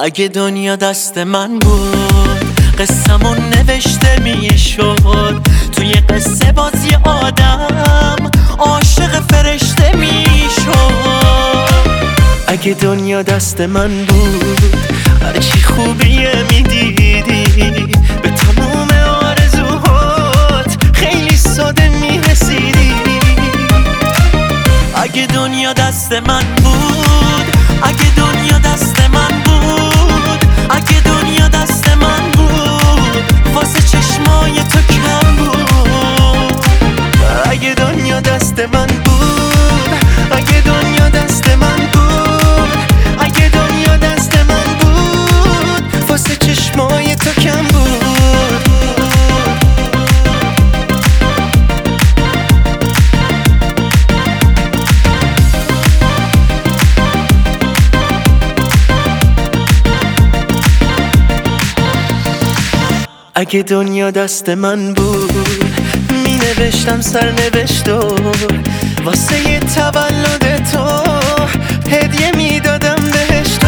اگه دنیا دست من بود قصه‌مون نوشته میشد. توی قصه بازی آدم عاشق فرشته میشد. اگه دنیا دست من بود هرچی خوبیه میدیدی، به تموم آرزوهات خیلی ساده میرسیدی. اگه دنیا دست من بود، اگه دنیا دست من بود، اگه دنیا دست من بود، واسه چشمای تو کم بود. اگه دنیا دست من بود، اگه دنیا دست من بود، اگه دنیا دست من بود، واسه چشمای تو کم بود. اگه دنیا دست من بود می نوشتم سرنوشتو، واسه یه تولد تو هدیه می دادم بهشتو.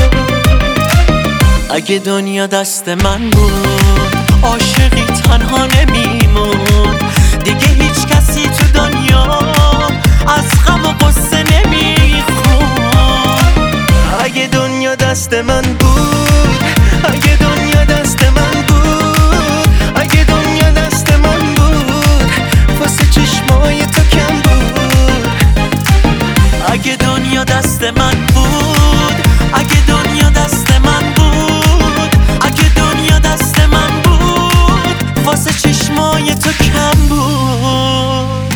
اگه دنیا دست من بود عاشقی تنها نمیمون، دیگه هیچ کسی تو دنیا از غم و غصه نمیخون. اگه دنیا دست من بود، اگه دنیا دست من بود، اگه دنیا دست من بود، واسه چشمای تو کم بود. اگه دنیا دست من بود، اگه دنیا دست من بود، اگه دنیا دست من بود، واسه چشمای تو کم بود.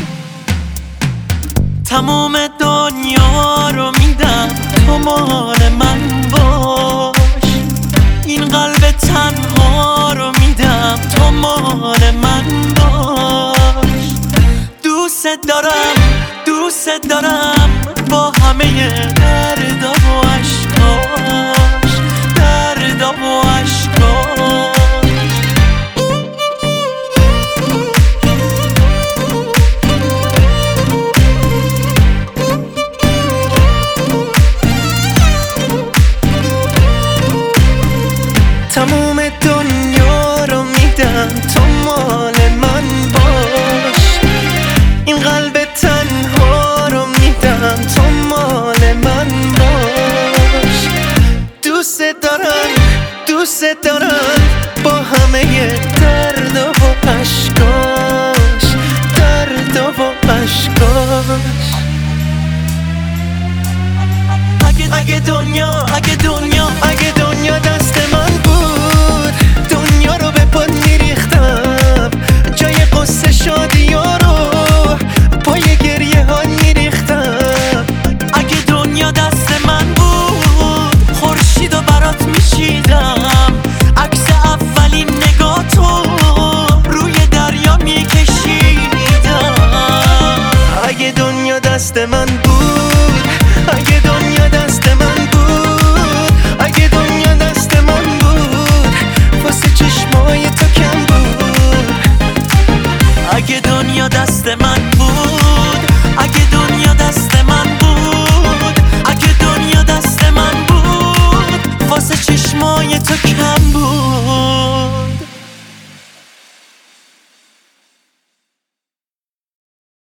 تمام دنیا رو میدم تو مال من باش، این قلب تنها رو میدم تو مال من باش. دوست دارم، دوست دارم با همه درد و عشقاش، درد و عشقاش. تموم دنیا رو میدم تو مال من باش، این قلب تنها رو میدم تو مال من باش. دوست دارم، دوست دارم با همه درد و عشقاش، درد و عشقاش. اگه دنیا، اگه دنیا، اگه دنیا دست من بود، دنیا رو به پات میریختم، جای قصه شادی ها رو پای گریه ها میریختم. اگه دنیا دست من بود خورشید و برات میچیدم، عکس اولین نگاه تو روی دریا میکشیدم. اگه دنیا دست من بود، اگه دنیا دست من بود، اگه دنیا دست من بود، واسه چشمای تو کم بود. اگه دنیا دست من بود، اگه دنیا دست من بود، اگه دنیا دست من بود، واسه چشمای تو کم بود.